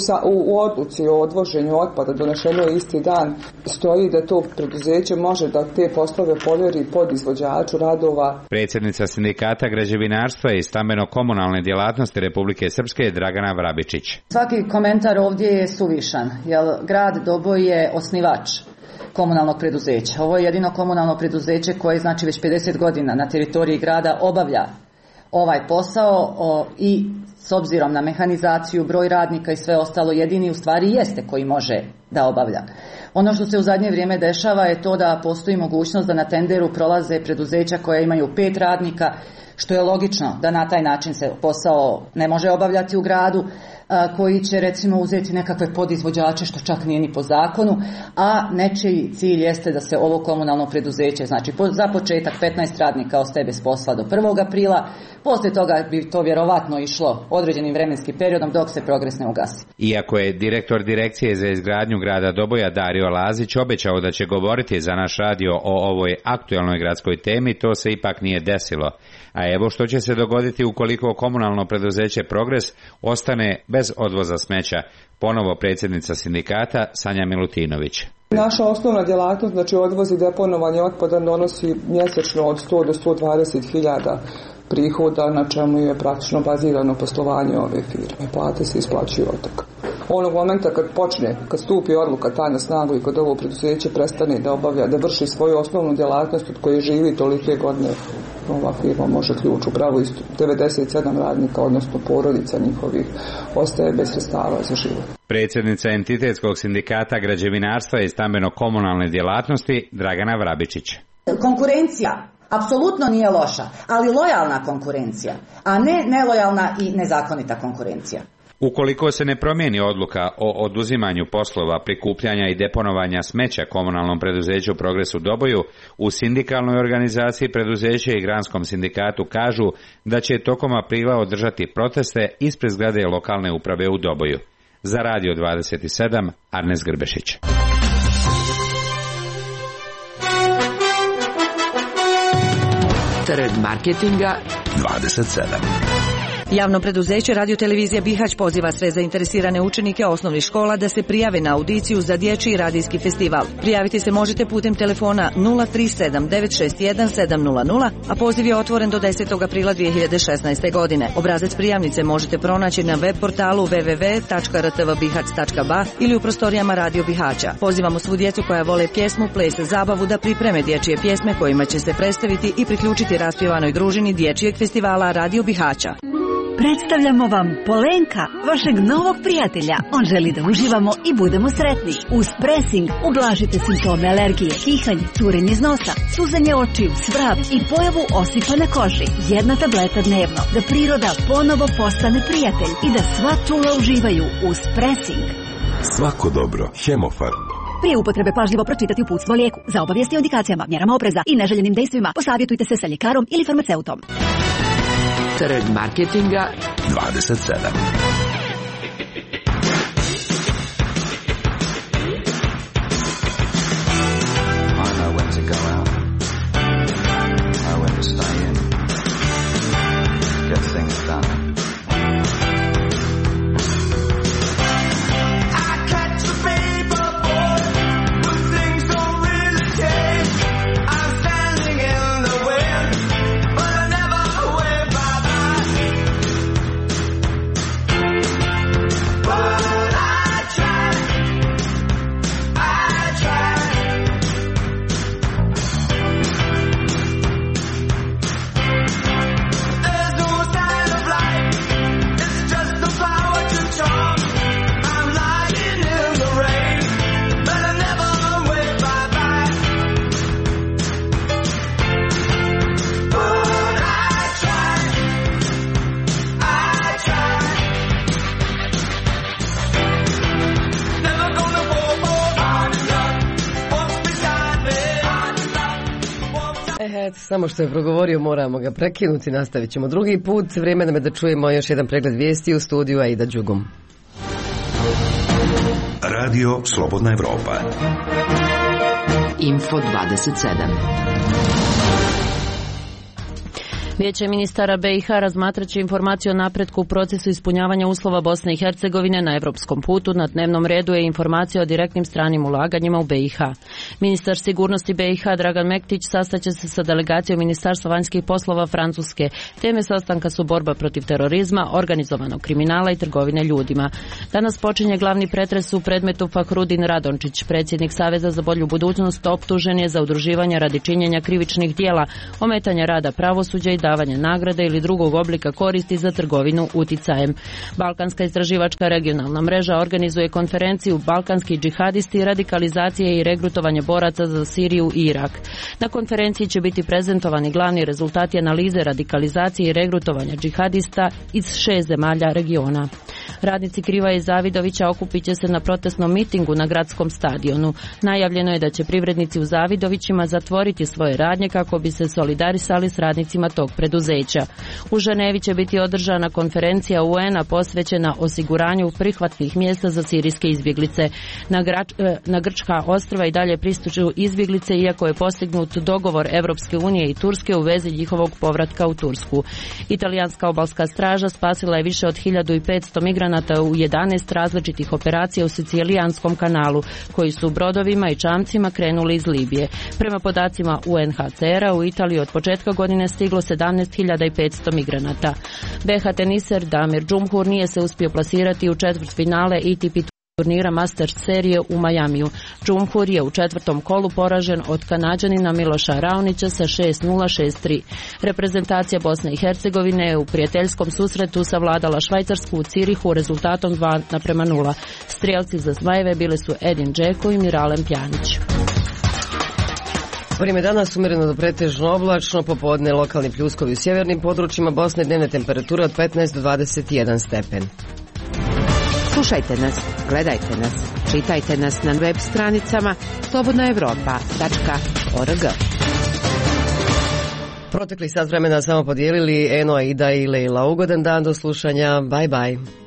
[SPEAKER 16] U odluci o odvoženju otpada donešeno je isti dan stoji da to preduzeće može da te poslove povjeri pod izvođaču radova.
[SPEAKER 15] Predsjednica sindikata građevinarstva i stambeno-komunalne djelatnosti Republike Srpske Dragana Vrabičić.
[SPEAKER 18] Svaki komentar ovdje je suvišan, jer grad Doboj je osnivač komunalnog preduzeća. Ovo je jedino komunalno preduzeće koje znači već 50 godina na teritoriji grada obavlja ovaj posao i s obzirom na mehanizaciju, broj radnika i sve ostalo jedini u stvari jeste koji može da obavlja. Ono što se u zadnje vrijeme dešava je to da postoji mogućnost da na tenderu prolaze preduzeća koja imaju 5 radnika, što je logično da na taj način se posao ne može obavljati u gradu, koji će recimo uzeti nekakve podizvođače što čak nije ni po zakonu, a nečiji cilj jeste da se ovo komunalno preduzeće, znači za početak 15 radnika ostaje bez posla do 1. aprila, poslije toga bi to vjerovatno išlo određenim vremenskim periodom dok se Progres ne ugasi.
[SPEAKER 15] Iako je direktor direkcije za izgradnju grada Doboja Dario Lazić obećao da će govoriti za naš radio o ovoj aktuelnoj gradskoj temi, to se ipak nije desilo. A evo što će se dogoditi ukoliko komunalno preduzeće Progres ostane bez odvoza smeća, ponovo predsjednica sindikata Sanja Milutinović.
[SPEAKER 16] Naša osnovna djelatnost, znači odvoz i deponovanje otpada, donosi mjesečno od 100 do 120 hiljada prihoda, na čemu je praktično bazirano poslovanje ove firme. Plate se isplaćuju od toga. Onog momenta kad stupi odluka ta na snagu i kod ovo preduzeće prestane da obavlja, da vrši svoju osnovnu djelatnost od koje živi tolike godine, ova firma može ključ upravo isto. 97 radnika, odnosno porodica njihovih, ostaje bez sredstava za život.
[SPEAKER 15] Predsjednica entitetskog sindikata građevinarstva i stambeno-komunalne djelatnosti Dragana Vrabičić.
[SPEAKER 18] Konkurencija apsolutno nije loša, ali lojalna konkurencija, a ne nelojalna i nezakonita konkurencija.
[SPEAKER 15] Ukoliko se ne promijeni odluka o oduzimanju poslova prikupljanja i deponovanja smeća komunalnom preduzeću Progresu Doboju, u sindikalnoj organizaciji preduzeća i granskom sindikatu kažu da će tokom aprila održati proteste ispred zgrade lokalne uprave u Doboju. Za Radio 27, Arnes Grbešić.
[SPEAKER 5] Trg marketinga
[SPEAKER 2] 27.
[SPEAKER 19] Javno preduzeće Radiotelevizija Bihać poziva sve zainteresirane učenike osnovnih škola da se prijave na audiciju za dječji radijski festival. Prijaviti se možete putem telefona 037 961 700, a poziv je otvoren do 10. aprila 2016. godine. Obrazac prijavnice možete pronaći na web portalu www.rtvbihac.ba ili u prostorijama Radio Bihaća. Pozivamo svu djecu koja vole pjesmu, ples, zabavu da pripreme dječje pjesme kojima će se predstaviti i priključiti raspjevanoj družini dječjeg festivala Radio Bihaća.
[SPEAKER 20] Predstavljamo vam Polenka, vašeg novog prijatelja. On želi da uživamo i budemo sretni. Uz presing ublažite simptome alergije, kihanje, curenje iz nosa, suzanje očiju, svrab i pojavu osipa na koži. 1 tableta dnevno, da priroda ponovo postane prijatelj i da sva čula uživaju uz presing.
[SPEAKER 2] Svako dobro, Hemofarm.
[SPEAKER 20] Prije upotrebe pažljivo pročitati uputstvo o lijeku. Za obavijesti o indikacijama, mjerama opreza i neželjenim dejstvima posavjetujte se sa ljekarom ili farmaceutom.
[SPEAKER 5] Trg marketinga
[SPEAKER 2] 27.
[SPEAKER 1] Eto, samo što je progovorio, moramo ga prekinuti, nastavit ćemo drugi put. Vrijeme nam je da čujemo još jedan pregled vijesti u studiju Aida Đugum.
[SPEAKER 2] Radio Slobodna Evropa.
[SPEAKER 5] Info 27.
[SPEAKER 3] Vijeće ministara BiH razmatraće informaciju o napretku u procesu ispunjavanja uslova Bosne i Hercegovine na evropskom putu. Na dnevnom redu je informacija o direktnim stranim ulaganjima u BiH. Ministar sigurnosti BiH Dragan Mektić sastaće se sa delegacijom Ministarstva vanjskih poslova Francuske. Teme sastanka su borba protiv terorizma, organizovanog kriminala i trgovine ljudima. Danas počinje glavni pretres u predmetu Fahrudin Radončić. Predsjednik Saveza za bolju budućnost optužen je za udruživanje radi činjenja krivičnih dijela, ometanja rada pravosuđa i davanja nagrade ili drugog oblika koristi za trgovinu uticajem. Balkanska istraživačka regionalna mreža organizuje konferenciju Balkanski džihadisti, radikalizacije i regrutovanje boraca za Siriju i Irak. Na konferenciji će biti prezentovani glavni rezultati analize radikalizacije i regrutovanja džihadista iz 6 zemalja regiona. Radnici Krivaje i Zavidovića okupit će se na protestnom mitingu na gradskom stadionu. Najavljeno je da će privrednici u Zavidovićima zatvoriti svoje radnje kako bi se solidarisali s radnicima tog preduzeća. U Ženevi će biti održana konferencija UN-a posvećena osiguranju prihvatnih mjesta za sirijske izbjeglice. Na grčka ostrva i dalje pristižu izbjeglice, iako je postignut dogovor Evropske unije i Turske u vezi njihovog povratka u Tursku. Italijanska obalska straža spasila je više od 1500 migranata u 11 različitih operacija u Sicilijanskom kanalu, koji su brodovima i čamcima krenuli iz Libije. Prema podacima UNHCR-a u Italiju od početka godine stiglo 17.500 migranata. BH teniser Damir Džumhur nije se uspio plasirati u četvrtfinale ATP turnira Masters serije u Majamiju. Džumhur je u četvrtom kolu poražen od Kanađanina Miloša Raonića sa 6-0, 6-3. Reprezentacija Bosne i Hercegovine je u prijateljskom susretu savladala Švajcarsku u Cirihu rezultatom 2-0. Strijelci za Zmajeve bile su Edin Džeko i Miralem Pjanić.
[SPEAKER 1] Vrijeme danas umjereno do pretežno oblačno, popodne lokalni pljuskovi u sjevernim područjima Bosne, dnevne temperature od 15 do 21 stepen.
[SPEAKER 5] Slušajte nas, gledajte nas, čitajte nas na web stranicama slobodnaevropa.org.
[SPEAKER 1] Protekli sat vremena samo podijelili Eno, Aida i Leila. Ugodan dan, do slušanja, bye bye.